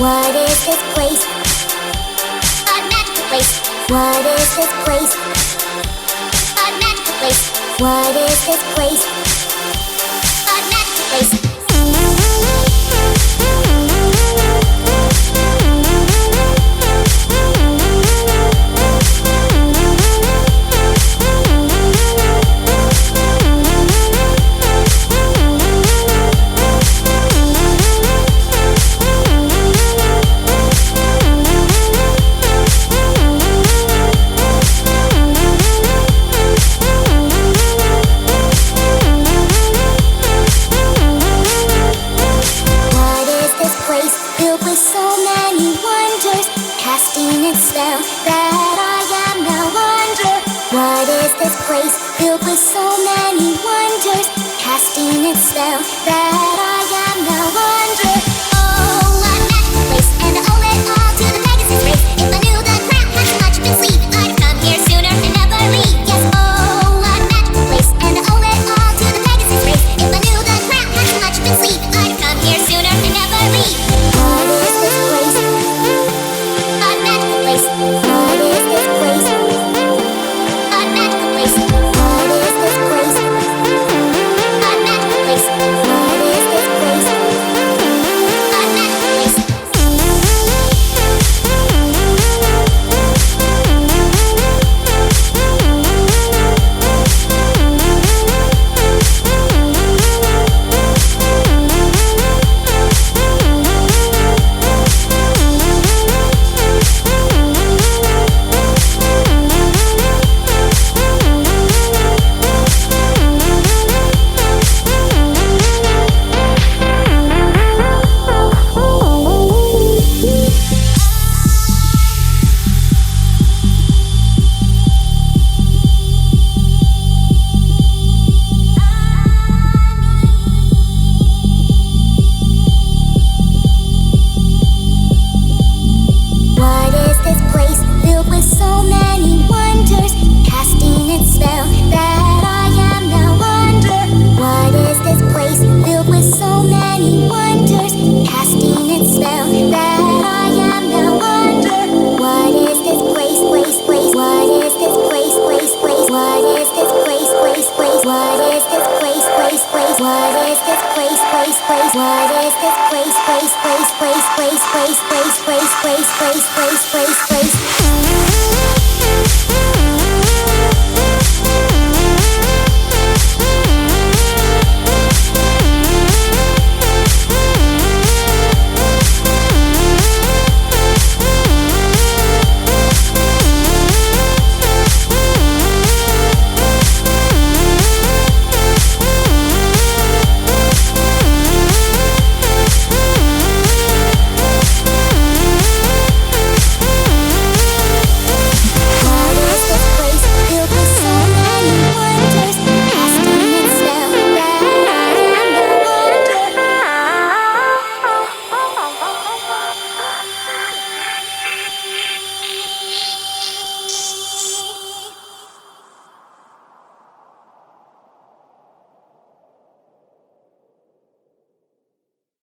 What is this place? A magical place. What is this place? A magical place. What is this place? A magical place. Filled with so many wonders, casting its spell that I am now wonder. What is this place? Filled with so many wonders, casting its spell that I am now wonder. Oh, a magical place, and I owe it all to the Pegasus race. If I knew the crap had so much up its sleeve, I'd come here sooner and never leave. Yes, oh, a magical place, and I owe it all to the Pegasus race. If I knew the crap had so much up its sleeve, I'd come here sooner and never leave. What is this place? A magical place. What is this place? A magical place. What is this place? A magical place. What is this place? A magical place. What is this place? Filled with so many wonders, casting its spell that I am now wonder. What is this place? Filled with so many wonders, casting its spell that I am now wonder. What is this place? What is this place? What is this place? What is this place? What is this place? What is this place? What is this place?